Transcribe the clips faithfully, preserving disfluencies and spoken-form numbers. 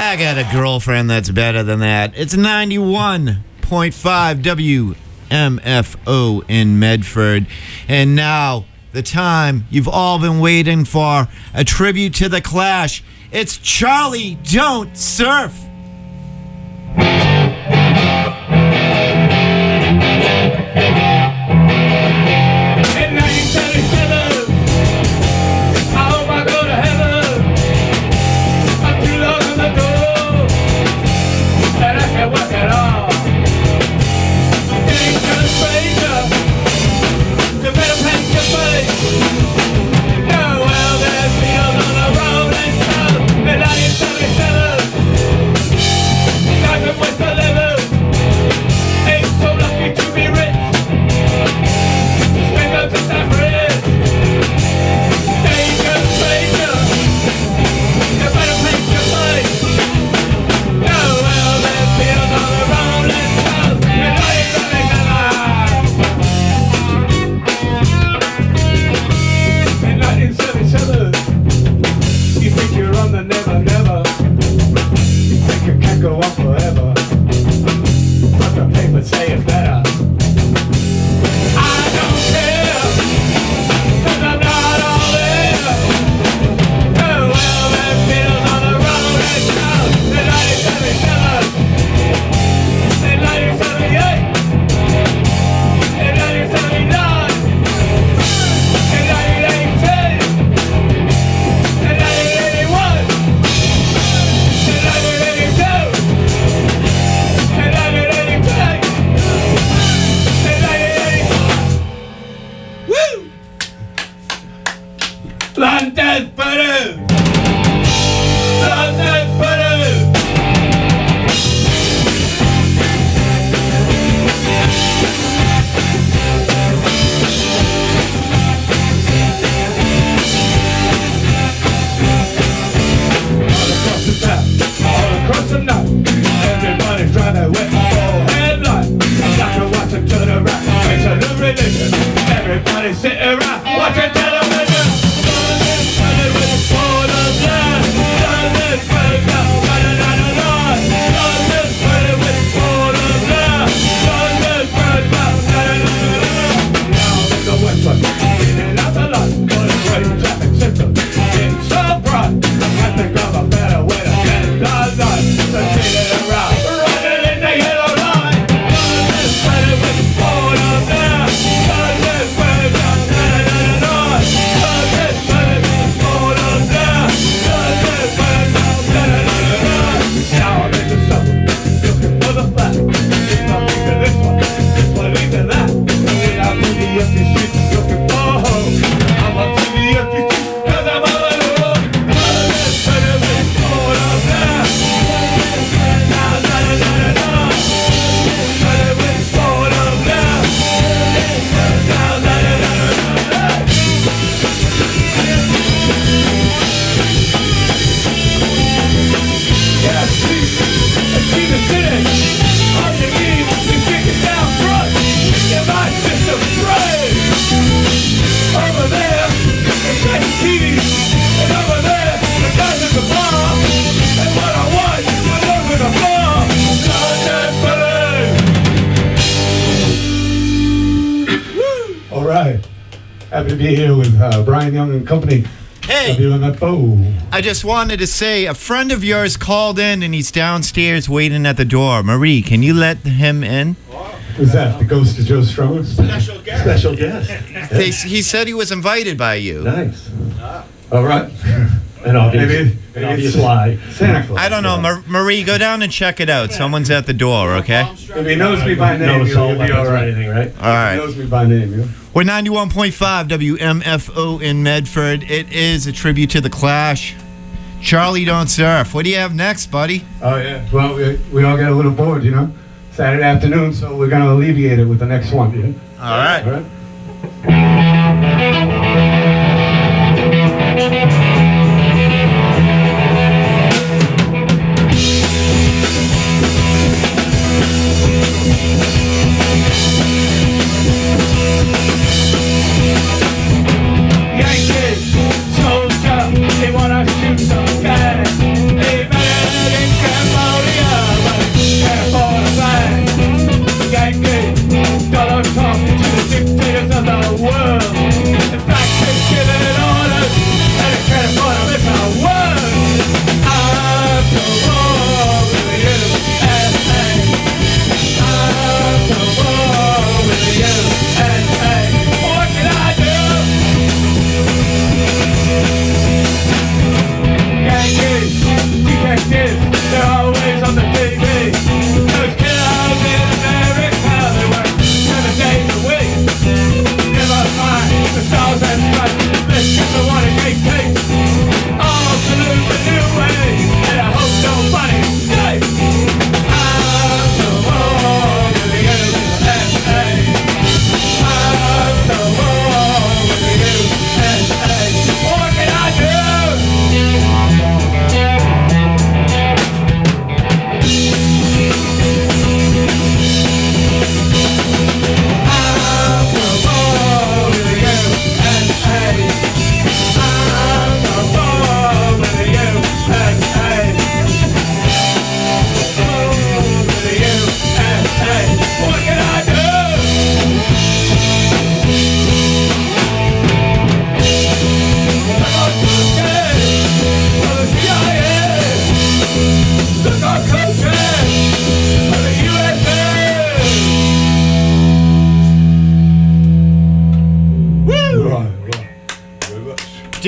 I got a girlfriend that's better than that. It's ninety-one point five W M F O in Medford. And now, the time you've all been waiting for, a tribute to The Clash. It's Charlie Don't Surf. Happy to be here with uh, Brian Young and Company. Hey, W M F O. I just wanted to say a friend of yours called in and he's downstairs waiting at the door. Marie, can you let him in? Who's that? The ghost of Joe Strummer? Special guest. Special guest. They, he said he was invited by you. Nice. All right. And I'll be, Maybe, and I'll maybe be it's sly. Santa Claus. I don't know. Mar- Marie, go down and check it out. Someone's at the door, okay? If he knows me by name, No he'll, assault he'll be weapons all or right. anything, right? All If right. he knows me by name, yeah. We're ninety-one point five W M F O in Medford. It is a tribute to The Clash. Charlie Don't Surf. What do you have next, buddy? Oh, yeah. Well, we, we all get a little bored, you know? Saturday afternoon, so we're going to alleviate it with the next one, yeah? All right. All right? Yankees, soldier, they wanna shoot some guys. They better than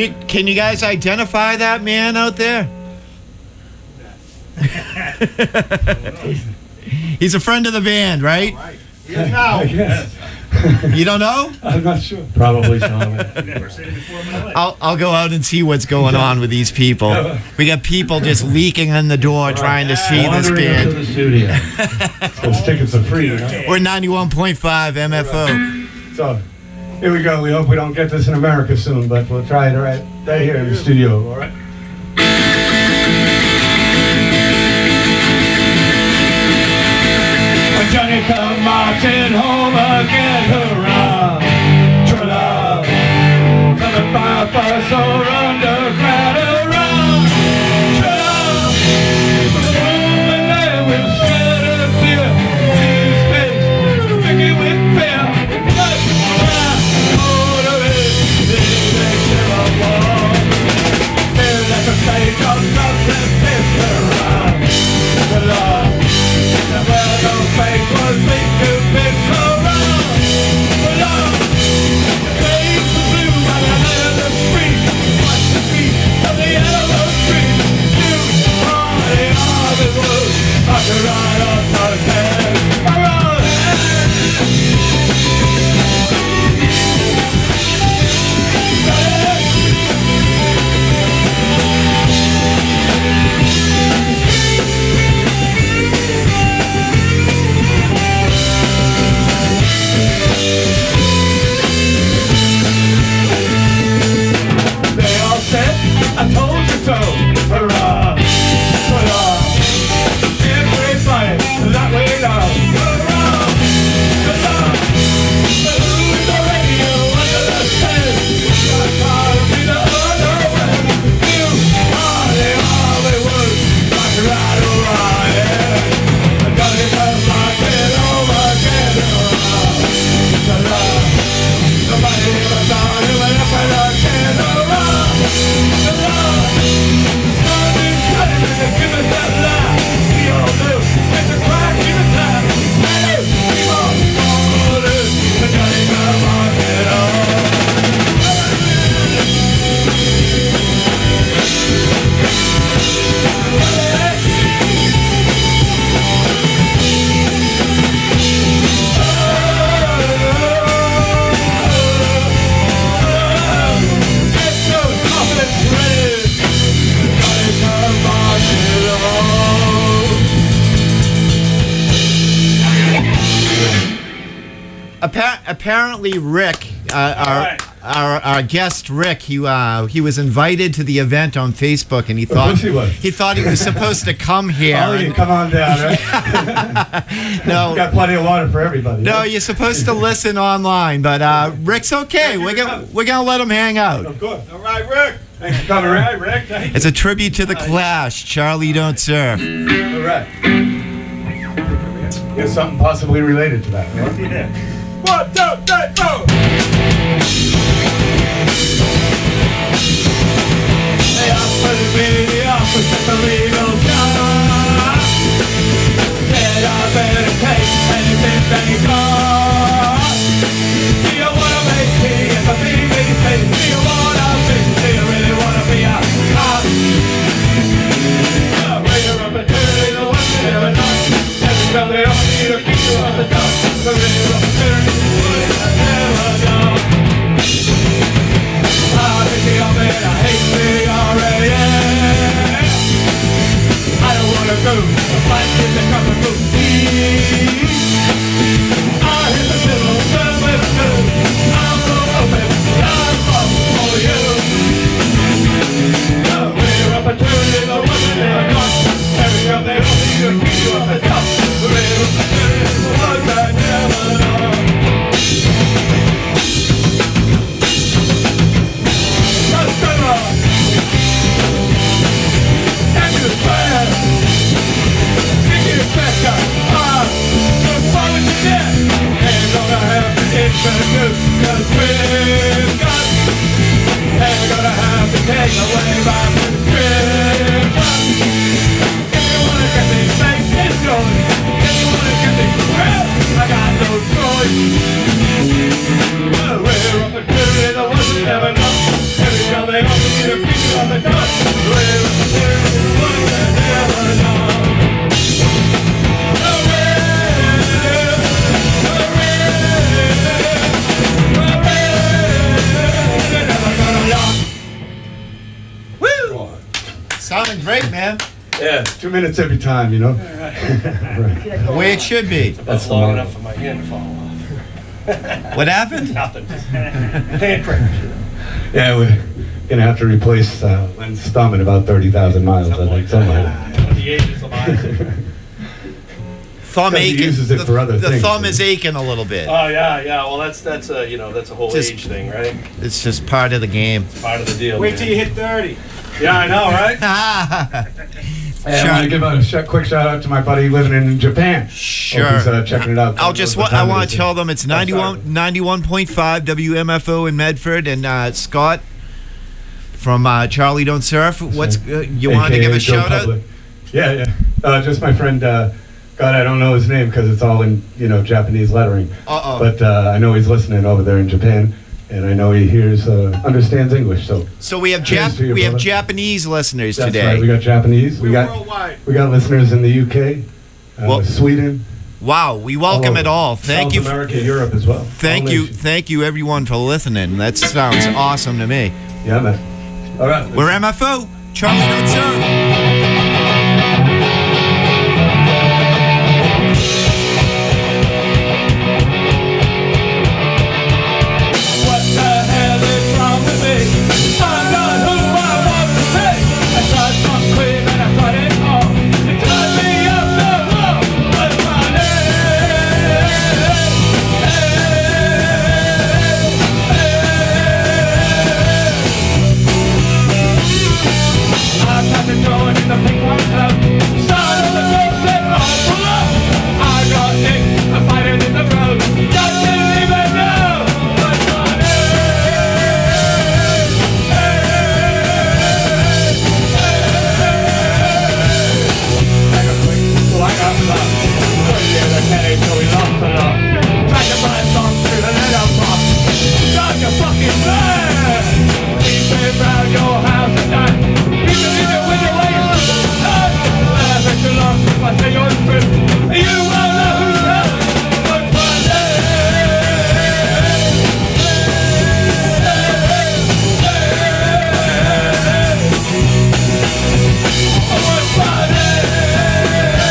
Do, can you guys identify that man out there? He's a friend of the band, right? Right. He is now. Yes. You don't know? I'm not sure. Probably so. Never seen him before in my life. I'll, I'll go out and see what's going on with these people. We got people just leaking in the door trying to see this Wandering into band. the studio. Those tickets are free, you know? We're ninety-one point five M F O. So, here we go. We hope we don't get this in America soon, but we'll try it right, right here in the studio, all right? Johnny come marching home again, hurrah, tra-la. Coming by a bus or underground, hurrah, tra-la. The woman there will shed a tear, see his face, sticky with fear. But around, motorist, this makes him a war. Feel like a stage of love and piss, hurrah, tra-la. The world of fate was made to be so wrong, wrong. The flames were blue by the light of the street. Watch the beat of the yellow street. You are the Hollywood, I could ride off my head. Around I told you so, hurrah, hurrah. Everybody, that way now, hurrah, hurrah. But who's the radio under the tent? Your car will be the other way. You are the Hollywood, rock and ride, hurrah, yeah. I'm gonna come rockin' over again, hurrah, hurrah. Somebody ever thought it went up and again, hurrah. Appar- apparently, Rick, uh, our, right. our our guest Rick, he uh, he was invited to the event on Facebook, and he thought course he was. he thought he was supposed to come here. Oh, you and- come on down, right? no, Got plenty of water for everybody. no, right? you're supposed to listen online, but uh, Rick's okay. We're gonna we're gonna let him hang out. Of course. All right, Rick. Thanks for coming, All Rick. right, Rick. Thank It's a tribute to the Clash. Charlie Don't Surf. All right. Here's something possibly related to that. Right? Yeah. One, two, three, four. They offered me the opposite of legal job. Said I better take anything they got. Do you wanna make me if I be me? Say, do you wanna be? Do you really wanna be a cop? The waiter up and dirty, the one there and not. Every time they offer me to keep you on the top. The waiter up and dirty, the one I never know. Sounding great, man. Yeah, two minutes every time, you know. The way it should be. That's long enough for my hand to fall off. What happened? Nothing. Just hand cramps. Yeah, we're gonna have to replace uh, Len's thumb in about thirty thousand miles. I think something like that. The ages of Isaac. Thumb Because he aching. uses it the for other the things, thumb you is know. aching a little bit. Oh yeah, yeah. Well, that's that's a you know that's a whole Just- age thing, right? It's just part of the game. Part of the deal. Wait man. till you hit thirty. Yeah, I know, right? Hey, I want to give a sh- quick shout out to my buddy living in Japan. Sure. Hope he's, uh, checking it out. I'll just What wa- I time want it to is. tell them it's Oh, sorry. ninety-one ninety-one point five W M F O in Medford, and uh, Scott from uh, Charlie Don't Surf. What's uh, you wanted to A K A give a Joe shout out? Public. Yeah, yeah. Uh, just my friend. Uh, God, I don't know his name because it's all in you know Japanese lettering. Uh-oh. But uh, I know he's listening over there in Japan, and I know he hears, uh, understands English. So So we have Cheers Jap- to you, we have brother. Japanese listeners that's today. right. We got Japanese. We We're got worldwide. we got listeners in the U K, uh, Well- Sweden. Wow, we welcome all it over. all. Thank South you. America, Europe as well. Thank All you, nations. thank you, everyone, for listening. That sounds awesome to me. Yeah, man. All right. We're M F O, Charlie Don't Surf. What the hell is wrong with me? I'm not who I want to be. I tried some cream and I tried it all. It turned me up the wall. What's my name? I'm not to throw it in the pink one club. Son of the girls that all pull up. I got Nick, I'm fighting in the road. Doesn't even know what's my you won't know who's hurt, but my what's my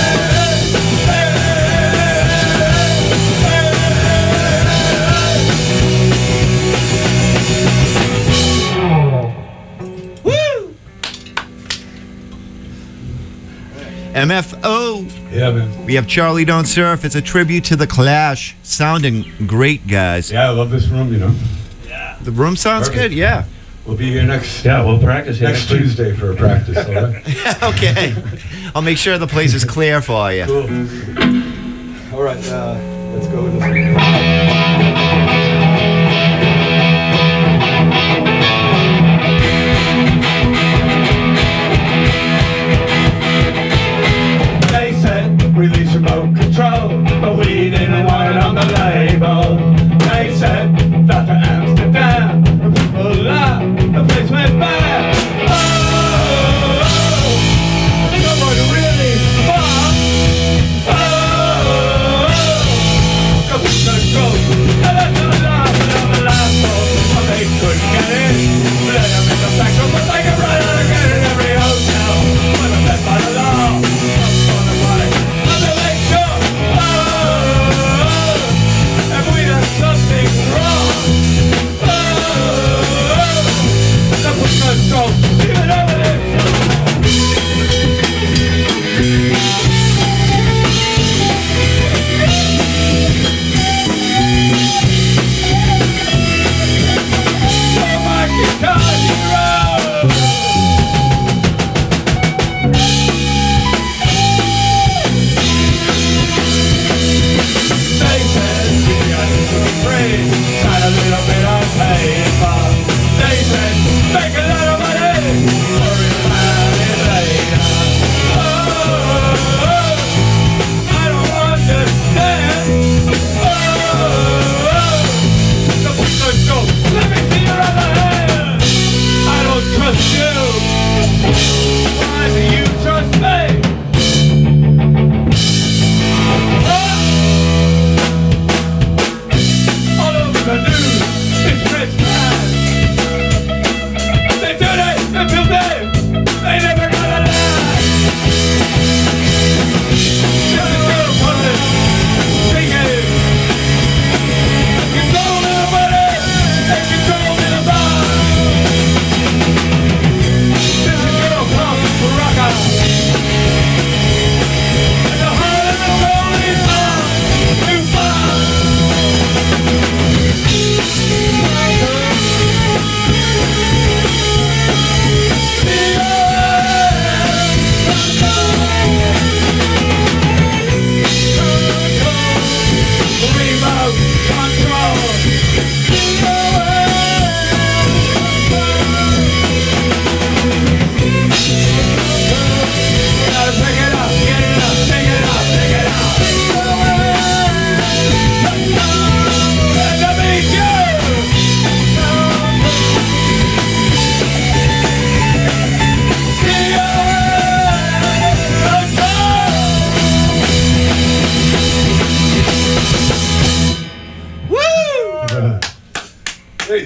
M F O. Yeah, man. We have Charlie Don't Surf. It's a tribute to the Clash. Sounding great, guys. Yeah, I love this room. You know, The room sounds Perfect. good. Yeah. we'll be here next Yeah, we'll practice here next Tuesday for a practice. All right. Okay. I'll make sure the place is clear for you. Cool. All right. Uh, let's go with this. They said release remote control, but we didn't want it on the label. They said Doctor Amsterdam, the people laughed, the place went bad. Oh, someone really far. Oh, government control.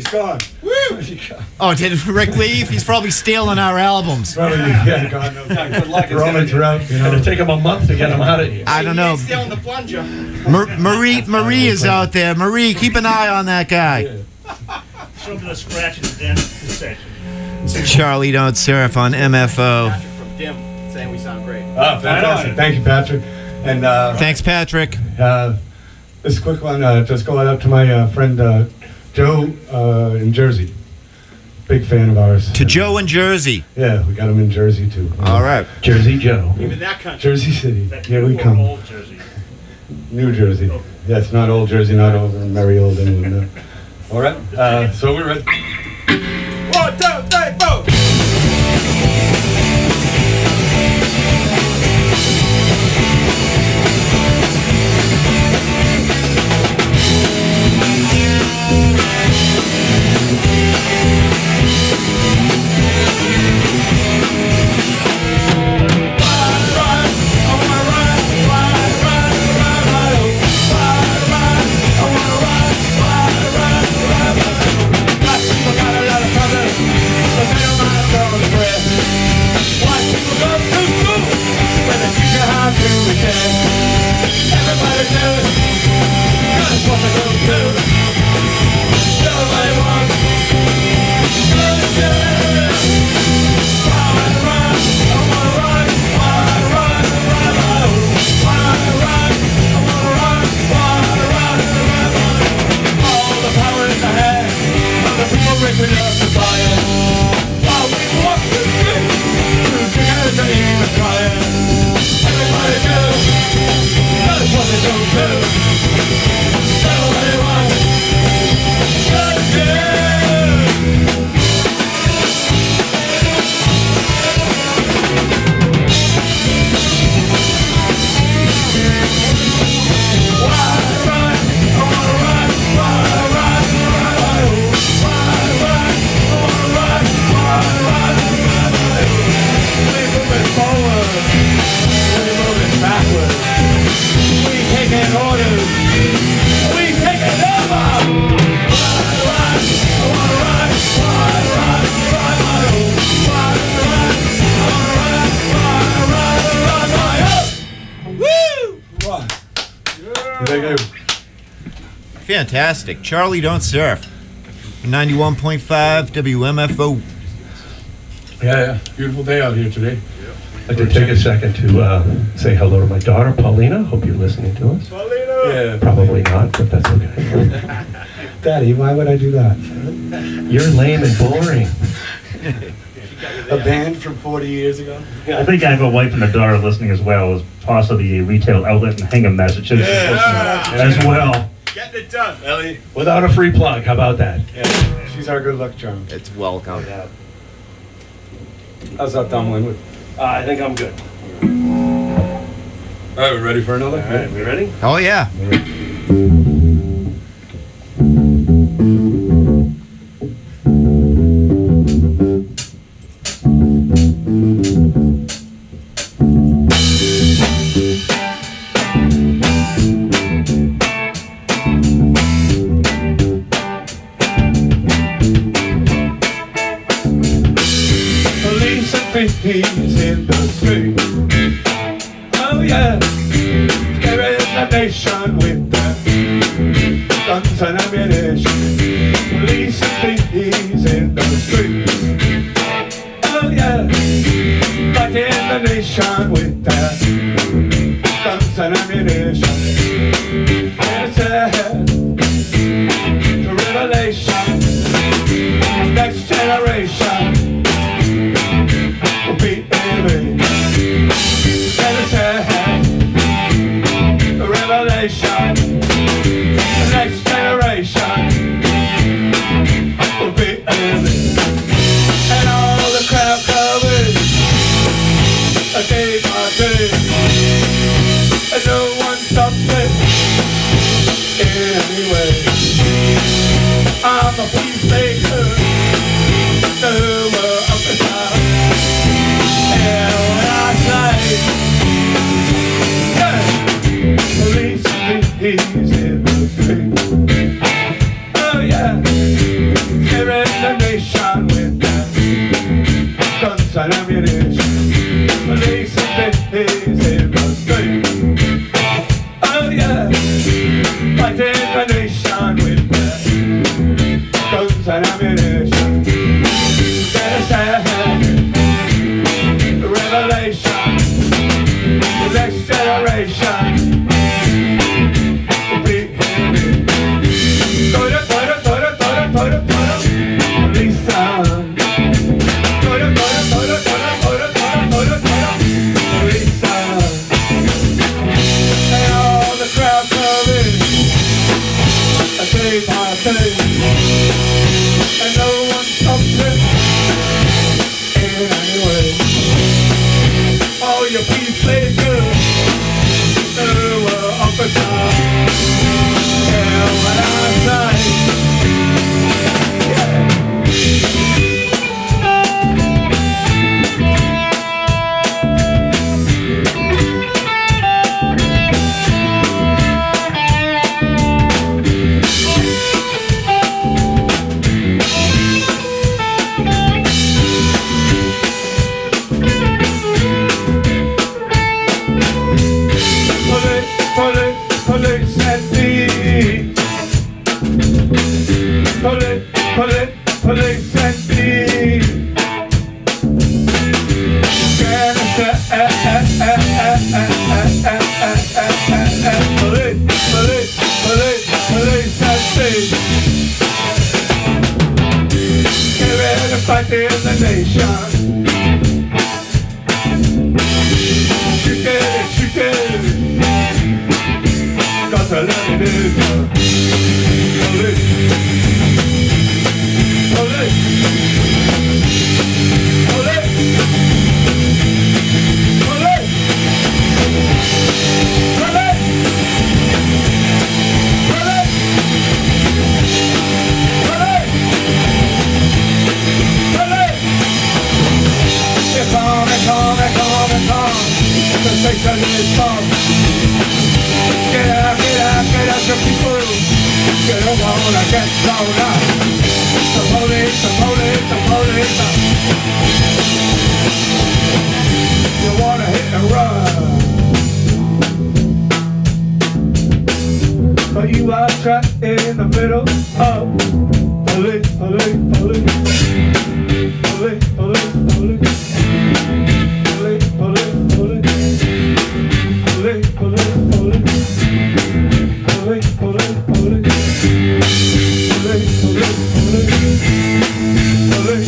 he's gone. Woo! Oh, did Rick leave? He's probably stealing our albums. Probably, yeah, God knows. Yeah, good luck. It's Roaming gonna, throughout, you know. gonna take him a month to get him out of here. I don't know. Stealing the plunger. Mar- Marie, Marie is out there. Marie, keep an eye on that guy. Show him the scratch in the dentist section. Charlie Don't Surf on M F O. Patrick from Dim saying we sound great. Oh, fantastic. Thank you, Patrick. And uh, Thanks, Patrick. uh, this quick one, uh, just going out to my uh, friend uh, Joe uh, in Jersey. Big fan of ours. To Joe in Jersey. Yeah, we got him in Jersey too. All right. Jersey Joe. Even that country. Jersey City. That Here we or come. Old Jersey. New Jersey. Yeah, it's not old Jersey, not over in merry old England. No. All right. Uh, so we're ready. One, two, three, four. Fantastic. Charlie Don't Surf. ninety-one point five W M F O. Yeah, yeah. Beautiful day out here today. I'd like to take a second to uh, say hello to my daughter, Paulina. Hope you're listening to us. Paulina! Yeah. Probably not, but that's okay. Daddy, why would I do that? You're lame and boring. A band from forty years ago? I think I have a wife and a daughter listening as well, as possibly a retail outlet in Hingham, Massachusetts, Yeah. as well. Getting it done, Ellie. Without a free plug, how about that? Yeah. She's our good luck charm. It's welcome. How's that dumbling? With? Uh, I think I'm good. All right, we ready for another? All right, we ready? Oh, yeah. He's in the street. Oh yeah, scaring the nation with the guns and ammunition. Police and thieves in the street. Oh yeah, fighting the nation with the guns and ammunition. It's a the revelation, next generation. Be enemy. Let us have the revelation. The next generation will be enemy. And all the crowd covered a day by day. And no one stopped it anyway. I'm a peacemaker. No more up and down. And when I say, yeah, police thieves in the street. Oh yeah, ammunition. Police and thieves in the street. Oh yeah, fighting the nation with their guns and ammunition. There's a revelation, the next generation. And no one stops it in any way. All your peace good, who were officers, hear what I say. Yeah. Police and thieves. Police, police, police and thieves. Police, police, police, police and thieves. Get ready to fight in the nation. Shoot it, shoot it. Got to let it in. Police, police, police, police, police, police, police, police. It's on, it's on, it's on, it's on. The station is on. Get out, get out, get out your people. Get on, I get thrown out. The police, the police, the police. You wanna hit and run, but you are trapped in the middle of police, police, police, police, police, police, police, police, police. Police, police, police, police, police, police, police, police, police, police,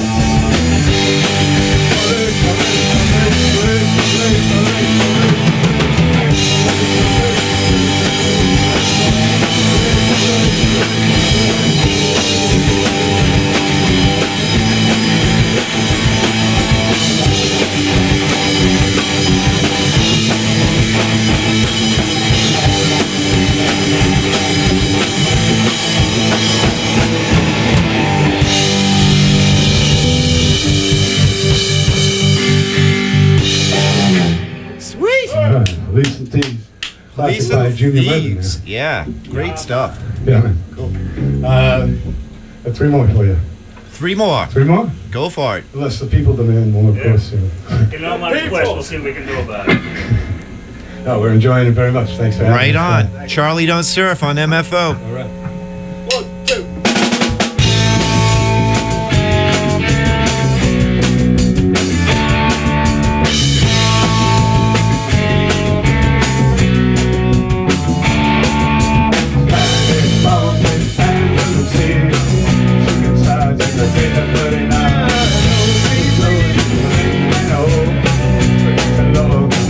Police and Thieves. Police by and Junior Thieves. Brennan, Yeah, great stuff. yeah. Man. Cool. Uh, uh, three more for you. Three more. Three more? Go for it. Unless the people demand more, of Yeah. course. You know. You know my request, we'll see what we can do about it. No, we're enjoying it very much. Thanks for having Right us. on. Charlie Don't Surf on M F O. All right. One, two.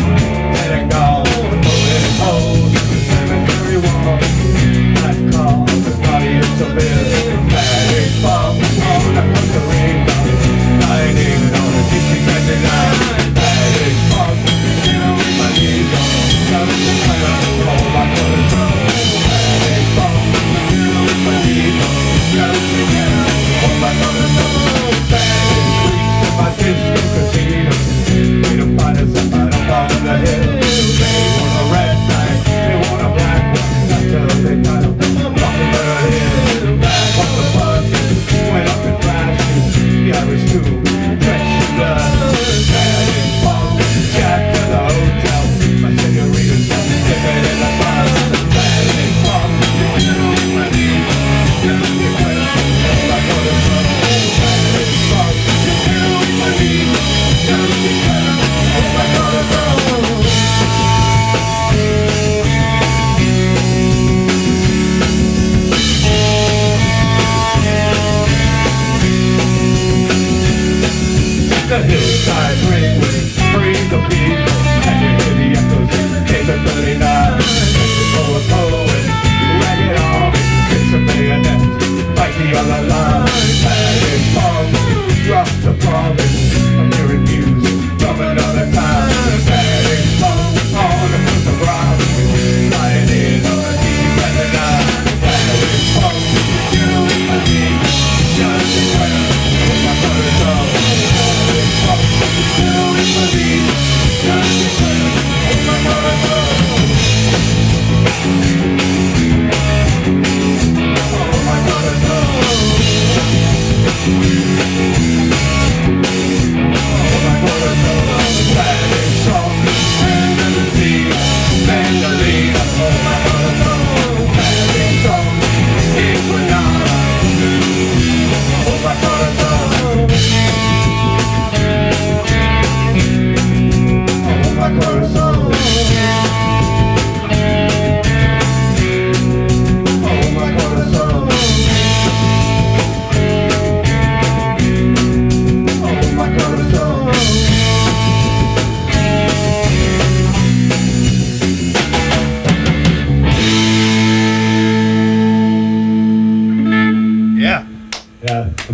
Call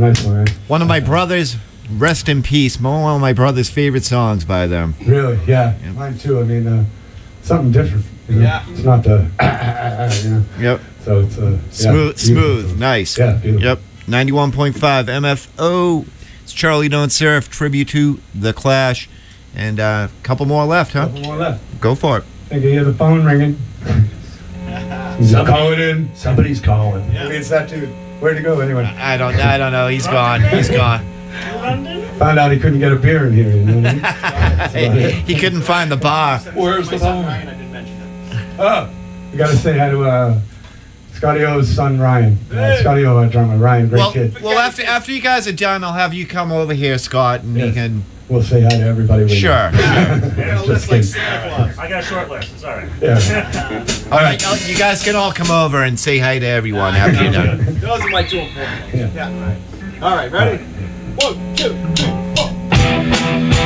nice one, man. One of my brothers, rest in peace, one of my brother's favorite songs by them. Really? Yeah. Yeah. Mine too. I mean, uh, something different. You know? Yeah. It's not the, you know. Yep. So it's uh, yeah, Smooth, beautiful. smooth, nice. Yeah, beautiful. Yep. ninety-one point five M F O. It's Charlie Don't Surf, tribute to The Clash. And a uh, couple more left, huh? Couple more left. Go for it. I think I hear the phone ringing. He's Somebody- calling in. Somebody's calling. Maybe it's that dude. Where'd he go anyway? I don't I don't know. He's gone. He's gone. Found out he couldn't get a beer in here. You know what I mean? That's about He, it. he couldn't find the bar. Where's the My son phone? Ryan, I didn't mention it. Oh, you got to say hi to uh, Scotty O's son Ryan. Uh, Scotty O, our drummer. Ryan, great Well, kid. well, after after you guys are done, I'll have you come over here, Scott, and you Yes. can. We'll say hi to everybody. we know. Sure. I got a Just list like kidding. Santa Claus. I got a short list. It's all right. Yeah. All right, you guys can all come over and say hi to everyone after you're done. Those are my two important ones. Yeah. All right. All right, ready? One, two, three, four.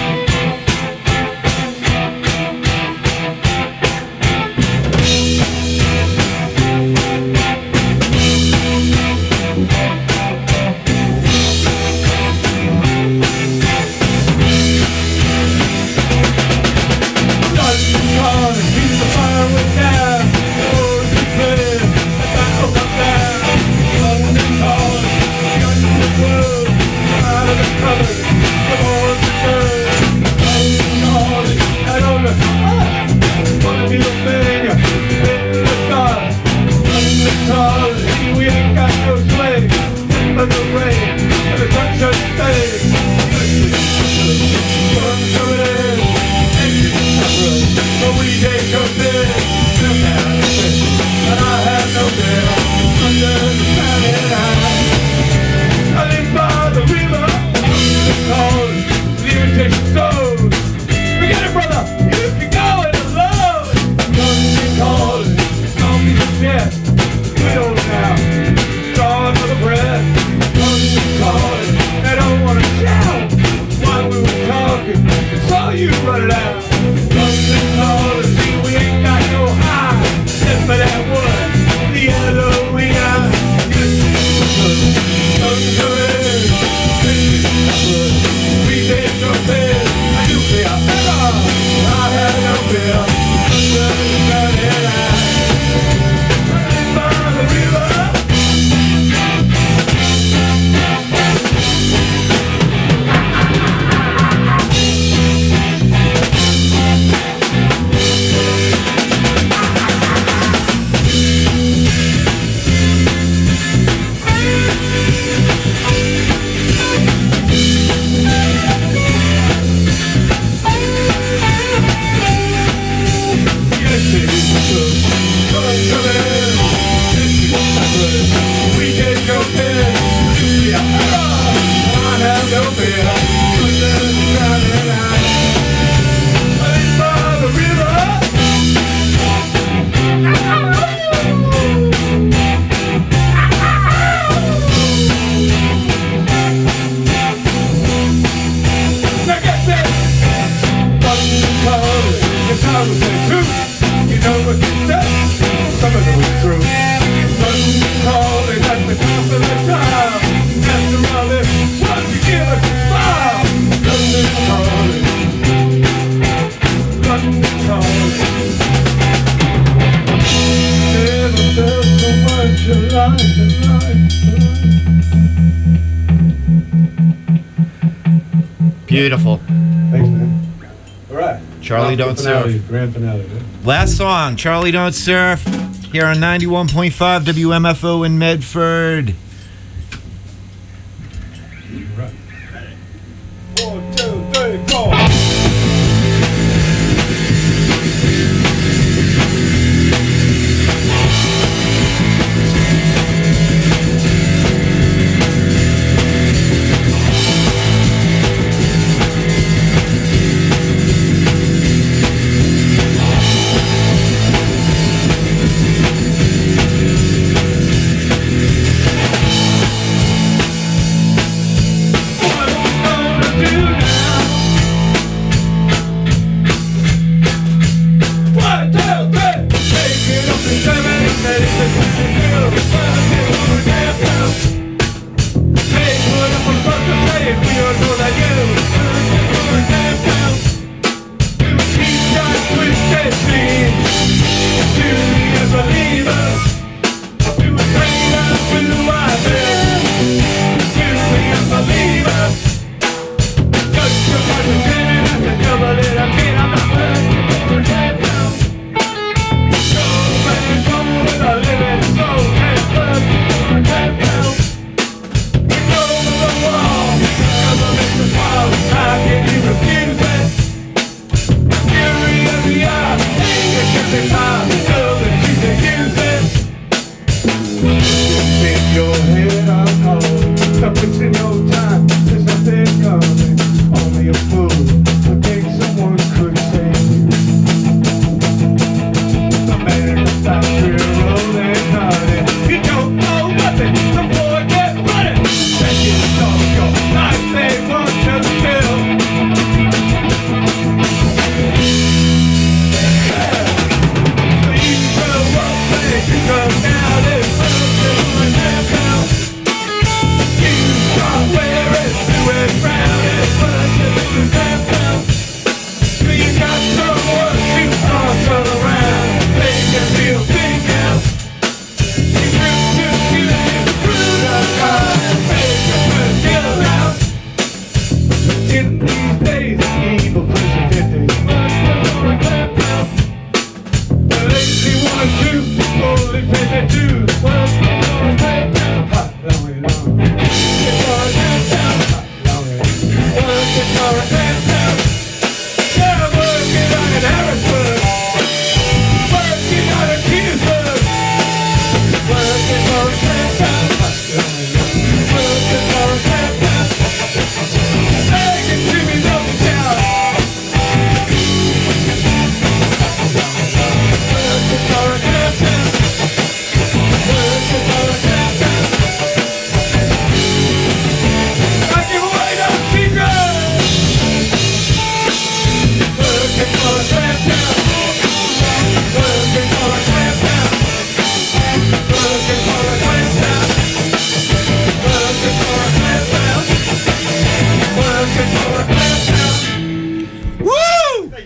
Beautiful. Thanks, man. All right. Charlie Don't finale, Surf. Grand finale. Right? Last song, Charlie Don't Surf, here on ninety-one point five W M F O in Medford. One, two, three, four.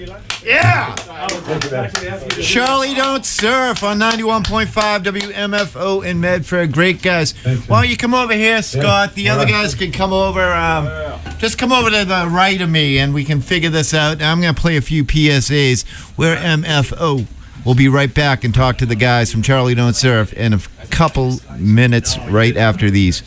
Yeah! Charlie Don't Surf on ninety-one point five W M F O in Medford. Great guys. Why don't you come over here, Scott? The other guys can come over. Um, just come over to the right of me and we can figure this out. I'm going to play a few P S As. We're M F O. We'll be right back and talk to the guys from Charlie Don't Surf in a couple minutes right after these.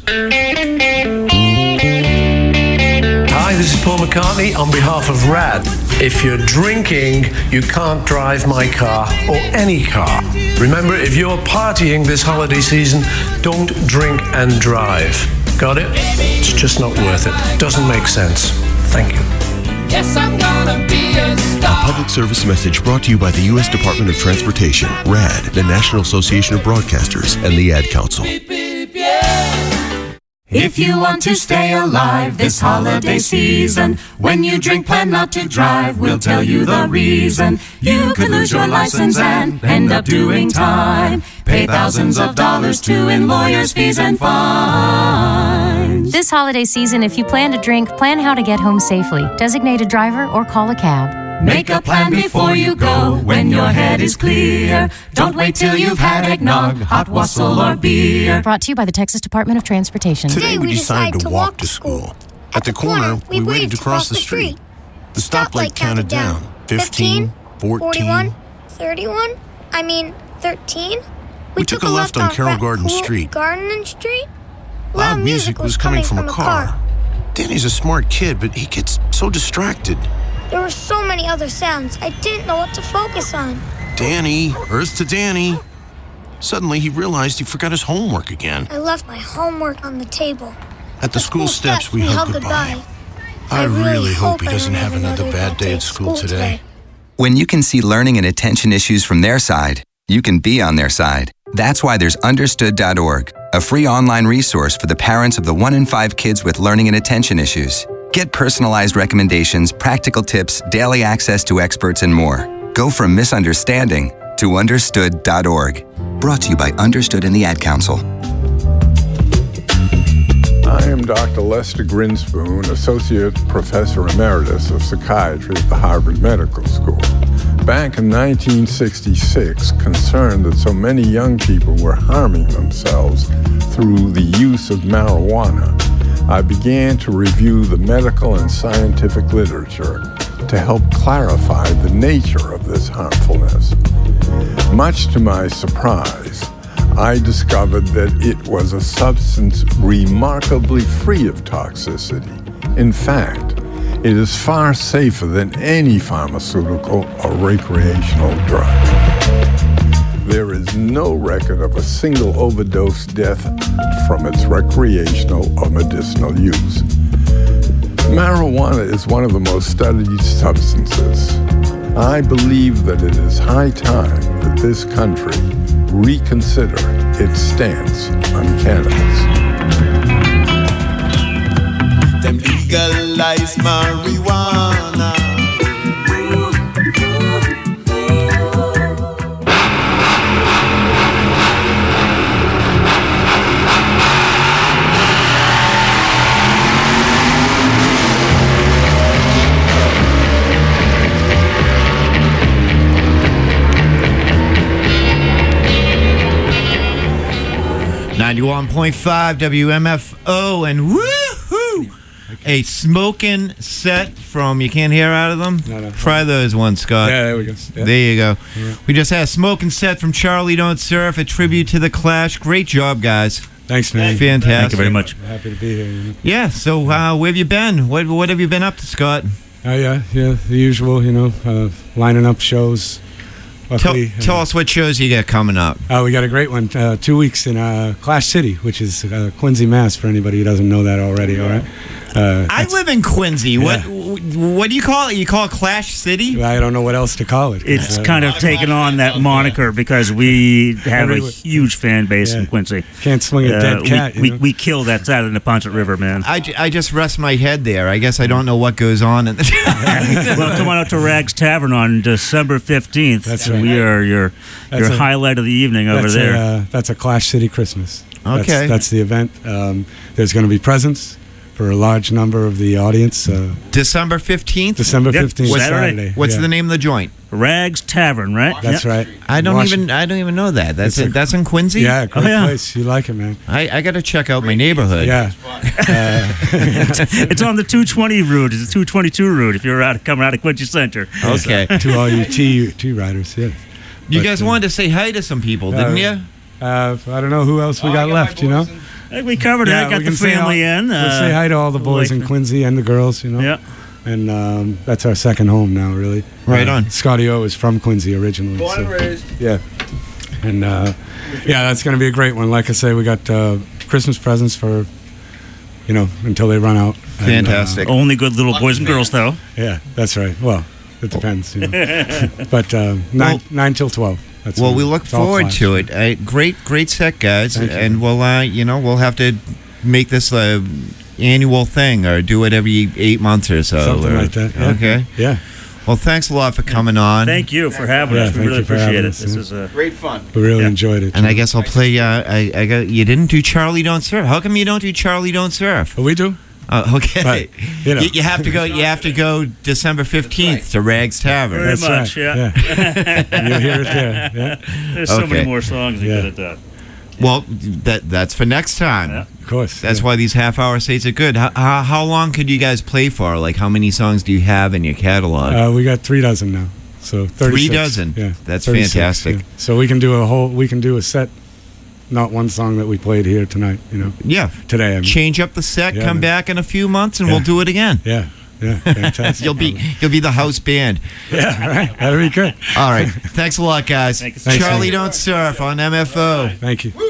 Hi, this is Paul McCartney on behalf of RAD. If you're drinking, you can't drive my car or any car. Remember, if you're partying this holiday season, don't drink and drive. Got it? It's just not worth it. Doesn't make sense. Thank you. Yes, I'm gonna be a star. A public service message brought to you by the U S Department of Transportation, RAD, the National Association of Broadcasters, and the Ad Council. If you want to stay alive this holiday season, when you drink, plan not to drive. We'll tell you the reason. You could lose your license and end up doing time. Pay thousands of dollars to in lawyers' fees and fines. This holiday season, if you plan to drink, plan how to get home safely. Designate a driver or call a cab. Make a plan before you go when your head is clear. Don't wait till you've had eggnog, hot wassail, or beer. Brought to you by the Texas Department of Transportation. Today we decided to walk to school. At the corner, we waited to cross the street. The stoplight counted down. fifteen, fourteen, thirty-one, I mean, thirteen. We took a left on Carroll Garden Street. Garden Street? Loud music was coming from a car. Danny's a smart kid, but he gets so distracted. There were so many other sounds, I didn't know what to focus on. Danny, Earth to Danny. Suddenly, he realized he forgot his homework again. I left my homework on the table. At the school steps, we hugged goodbye. I really hope he doesn't have another bad day at school today. When you can see learning and attention issues from their side, you can be on their side. That's why there's understood dot org, a free online resource for the parents of the one in five kids with learning and attention issues. Get personalized recommendations, practical tips, daily access to experts, and more. Go from misunderstanding to understood dot org. Brought to you by Understood and the Ad Council. I am Doctor Lester Grinspoon, Associate Professor Emeritus of Psychiatry at the Harvard Medical School. Back in nineteen sixty-six, concerned that so many young people were harming themselves through the use of marijuana, I began to review the medical and scientific literature to help clarify the nature of this harmfulness. Much to my surprise, I discovered that it was a substance remarkably free of toxicity. In fact, it is far safer than any pharmaceutical or recreational drug. There is no record of a single overdose death from its recreational or medicinal use. Marijuana is one of the most studied substances. I believe that it is high time that this country reconsider its stance on cannabis. Them legalize marijuana. ninety-one point five W M F O and woohoo! A smoking set from, you can't hear out of them? No, no. Try those ones, Scott. Yeah, there we go. Yeah. There you go. Yeah. We just had a smoking set from Charlie Don't Surf, a tribute to The Clash. Great job, guys. Thanks, man. Fantastic. Thank you very much. I'm happy to be here. You know? Yeah, so uh, where have you been? What, what have you been up to, Scott? Oh, uh, yeah, yeah, the usual, you know, uh, lining up shows. Tell, Luckily, tell uh, us what shows you got coming up. Uh, we got a great one. Uh, two weeks in uh, Clash City, which is uh, Quincy, Mass. For anybody who doesn't know that already, all right. Uh, I live in Quincy. Yeah. What what do you call it? You call it Clash City? I don't know what else to call it. It's uh, kind of taken on that moniker because we have a Everywhere. huge fan base Yeah. in Quincy. Can't swing a dead Uh, cat. We, you we, know? we kill that side of the Neponset River, man. I, ju- I just rest my head there. I guess I don't know what goes on in the Well, come on out to Rags Tavern on December fifteenth. That's right. We are your That's your a- highlight of the evening over that's there. A, uh, that's a Clash City Christmas. That's, Okay. that's the event. Um, there's going to be presents for a large number of the audience. Uh, December fifteenth? December Yep, fifteenth, What's, Saturday. what's yeah. the name of the joint? Rags Tavern, right? That's Yep. right. I don't Washington. even I don't even know that. That's It's in, a- that's in Quincy? Yeah, great Oh, yeah. place. You like it, man. I, I got to check out my neighborhood. Yeah. Uh, It's on the two twenty route. It's the two twenty-two route if you're out coming out of Quincy Center. Okay. to all you T, T riders, yeah. You But, guys uh, wanted to say hi to some people, didn't uh, you? Uh, I don't know who else we got left, you know? I think we covered it. I got we the can say family all- in. We'll uh, say hi to all the boys in like- Quincy and the girls, you know? Yeah. And um, that's our second home now, really. Right Uh, on. Scotty O is from Quincy originally. Born so- and raised. Yeah. And uh, yeah, that's going to be a great one. Like I say, we got uh, Christmas presents for, you know, until they run out. And, uh, Fantastic. Only good little boys and girls, though. yeah, that's right. Well, it depends. You know. But uh, nine, Well- nine till twelve. That's Well, when we look it's all forward fun. to it. Uh, great, great set, guys. Thank you. And we'll, uh, you know, we'll have to make this a annual thing or do it every eight months or so. Something or- like that. Yeah. Okay. Yeah. Well, thanks a lot for coming on. Thank you for having Yeah, us. We thank really you for appreciate having it. us, This yeah. is a Great fun. We really Yeah. enjoyed it. And I guess I'll play. Uh, I, I got. You didn't do Charlie Don't Surf. How come you don't do Charlie Don't Surf? Oh, we do? Uh, okay. Right. You know. You, you have to go. You have to go December fifteenth to Rags Tavern. very That's much, right. yeah. Yeah. You'll hear it there. Yeah. There's so Okay. many more songs we Yeah. could have done. Well, that that's for next time. Yeah. Of course. That's yeah. why these half-hour sets are good. How, how, how long could you guys play for? Like, how many songs do you have in your catalog? Uh, we got three dozen now. So thirty-six. Three dozen? Yeah. That's thirty-six, fantastic. yeah. So we can do a whole. We can do a set. Not one song that we played here tonight. You know. yeah. Today. I mean. Change up the set. Yeah, come man. back in a few months, and Yeah. we'll do it again. Yeah. Yeah. Fantastic. You'll be you'll be the house band. Yeah. Right. That'll be good. All right. Thanks a lot, guys. Thank you so much. Charlie Don't Surf on M F O. Thank you.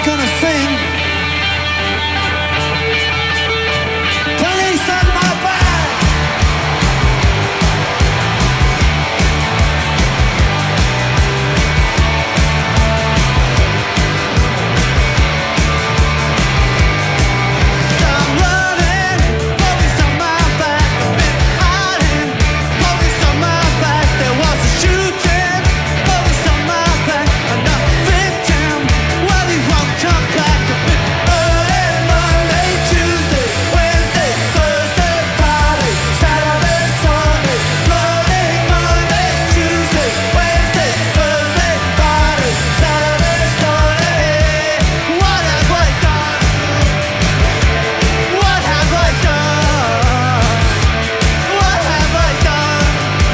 I'm gonna sing. Police on my back. I'm running, police on my back. I've been hiding, police on my back. There was a shooting, police on my back. And the victim, well, he won't come back. I've been early Monday, Tuesday, Wednesday, Thursday, Friday, Saturday, Sunday. Early Monday, Tuesday, Wednesday, Thursday, Friday, Saturday, Sunday. What have I done? What have I done? What have I done?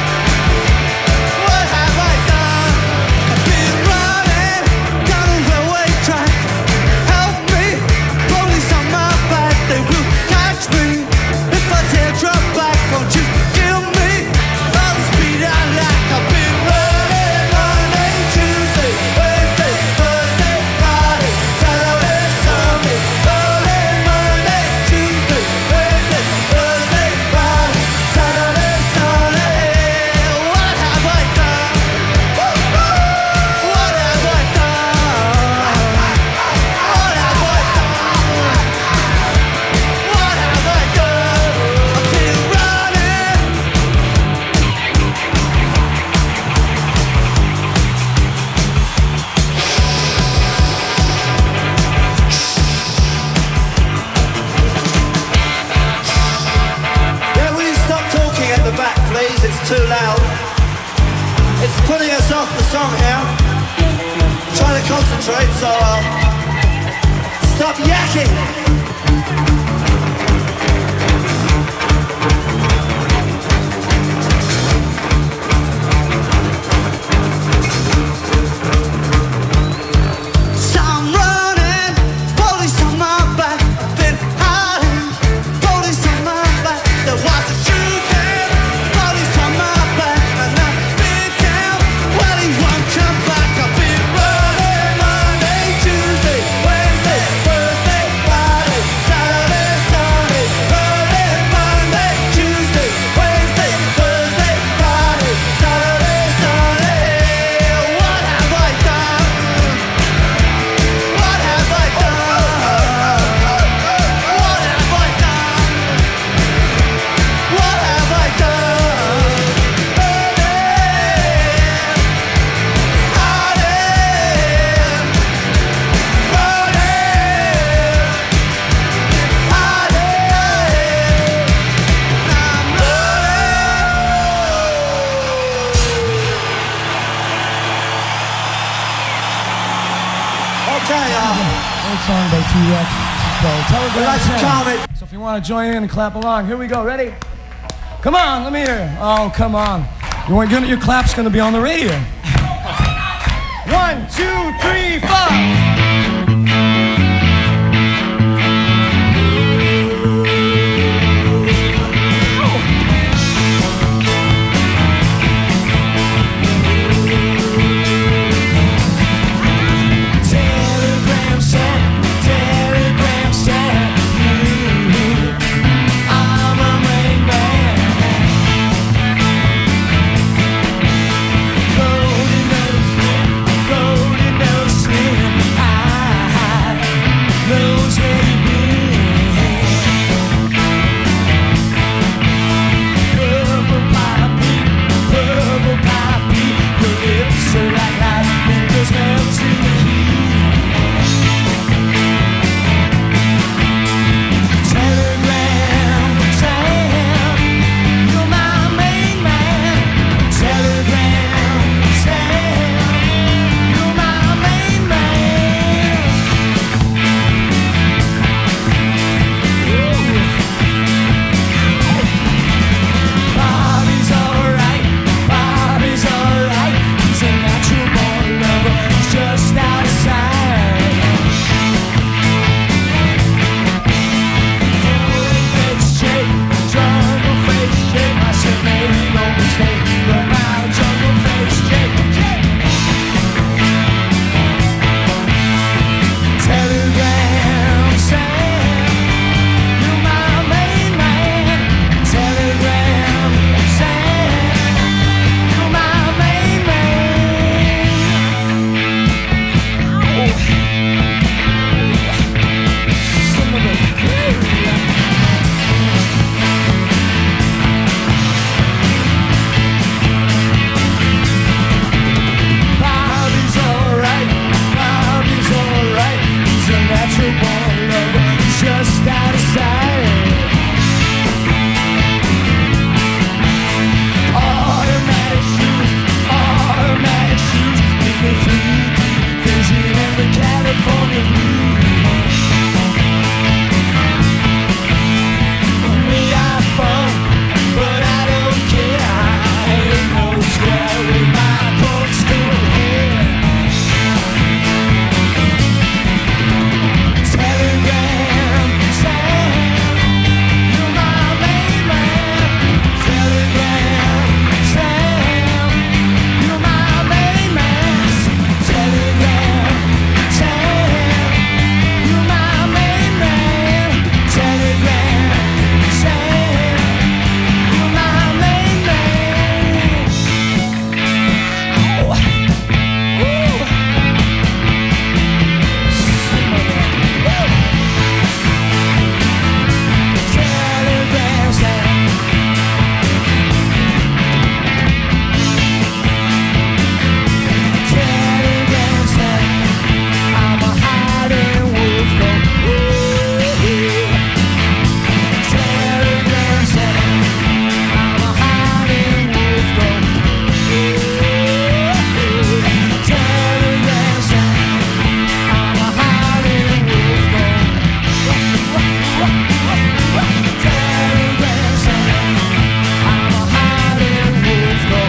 What have I done? I've been running down a railway track. Help me, police on my back. They will catch me if I dare drop back. Won't you give me all the speed I lack? I've been running Monday, Tuesday, Wednesday, Thursday, Friday, Saturday, Sunday. Early Monday, Tuesday, Wednesday, Thursday, Friday, Saturday, Sunday. What have I done? What have I done? What have I done? What have I done? I've been running. Yeah, will you stop talking at the back, please? It's too loud. It's putting us off the song here. I'm trying to concentrate, so uh, stop yakking. So I'm running, police on my back. Been hiding, police on my back. There was a shooting, police on my back. And that big town, well, he won't come back. I've been running Monday, Tuesday, Wednesday, Thursday, Friday, Saturday, Sunday. Early Monday, Tuesday, Wednesday, Thursday, Friday, Saturday, Sunday. What have I done? What have I done? What have I done? What have I done? Okay, uh, Old song by T-Rex. we'd like to calm it. So if you want to join in and clap along, here we go. Ready? Come on, let me hear it. Oh, come on. You want your, your clap's going to be on the radio. One, two, three, four. Telegram set, telegram set. I'm a main man. Golden nose, golden nose slim. California blues. We are fun, but I don't care. I ain't no square with my pork still here. Telegram, Sam, you're my main man. Telegram, Sam, you're my main man. Telegram, Sam, you're my main man. Telegram, Sam, you're my main man. Oh, woo. Telegram, Sam. Telegram, Sam. I'm a hiding wolf. Go, ooh. Telegram, Sam. I'm a hiding wolf. Go, ooh. Telegram, Sam. I'm a hiding wolf. Go, Telegram, Sam. I'm a hiding wolf. Go,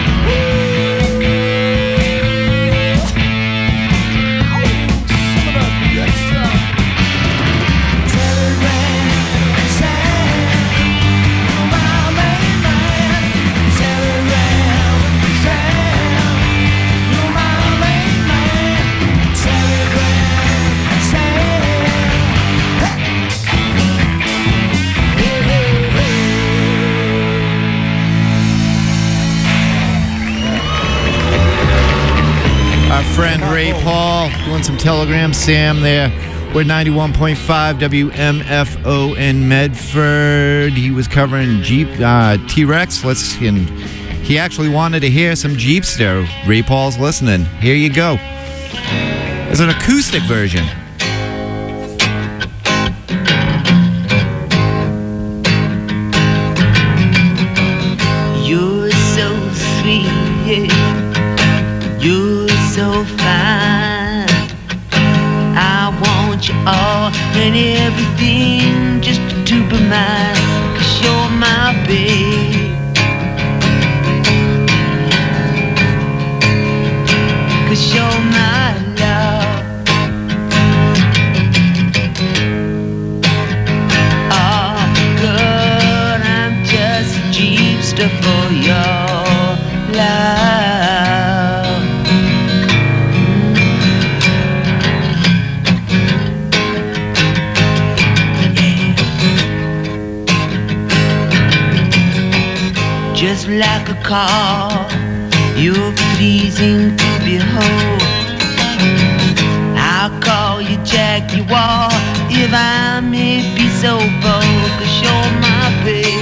Our friend Ray Paul doing some Telegram Sam there. We're ninety-one point five W M F O in Medford. He was covering Jeep uh, T-Rex. Let's and he actually wanted to hear some Jeeps there. Ray Paul's listening. Here you go. It's an acoustic version. You're so sweet, you're so fine. I want you all and everything just to be mine. 'Cause you're my babe. 'Cause you're my love. Oh, good, I'm just a Jeepster for your love. Just like a car, you're pleasing to behold. I'll call you Jaguar if I may be so bold. 'Cause you're my babe.